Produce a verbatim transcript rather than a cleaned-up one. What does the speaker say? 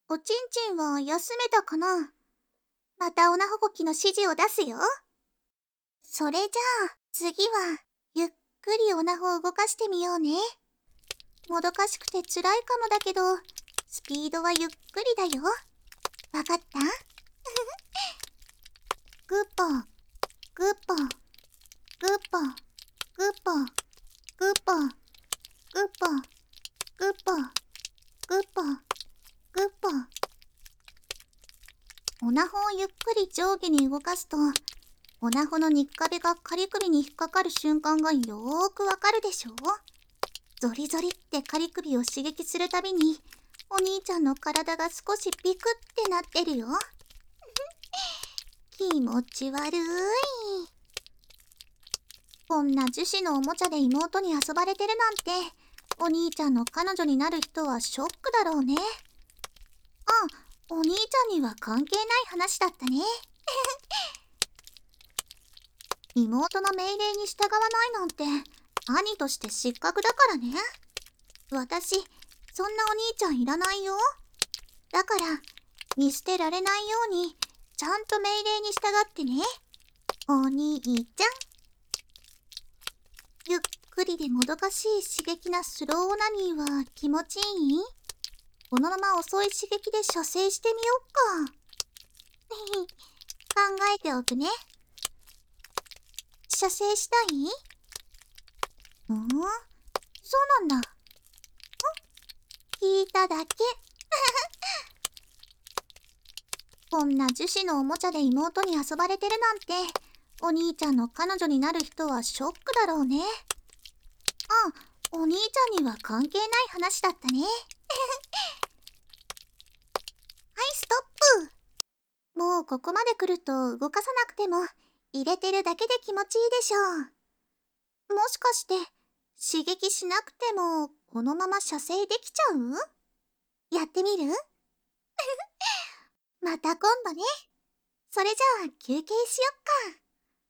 おちんちんは休めたかな？またおなほこきの指示を出すよ。それじゃあ、次は、ゆっくりおなほを動かしてみようね。もどかしくて辛いかもだけど、スピードはゆっくりだよ。わかった？グッポー、グッポー、グッポー、グッポー、グッポー、グッポー、グッポー、グッポー、グッポー。おなほをゆっくり上下に動かすと、おなほの肉壁が仮首に引っかかる瞬間がよーくわかるでしょ？ゾリゾリって仮首を刺激するたびに、お兄ちゃんの体が少しピクってなってるよ。気持ち悪い。こんな樹脂のおもちゃで妹に遊ばれてるなんて、お兄ちゃんの彼女になる人はショックだろうね。あ、お兄ちゃんには関係ない話だったね。妹の命令に従わないなんて、兄として失格だからね。私、そんなお兄ちゃんいらないよ。だから、見捨てられないように、ちゃんと命令に従ってね。お兄ちゃん。ゆっくりでもどかしい刺激なスローオナニーは気持ちいい？このまま遅い刺激で射精してみよっか。考えておくね。射精したい？うん？そうなんだ。聞いただけ。こんな樹脂のおもちゃで妹に遊ばれてるなんて、お兄ちゃんの彼女になる人はショックだろうね。あ、お兄ちゃんには関係ない話だったね。はい、ストップ。もうここまで来ると動かさなくても、入れてるだけで気持ちいいでしょう。もしかして、刺激しなくても、このまま射精できちゃう？やってみる？また今度ね。それじゃあ休憩しよっか。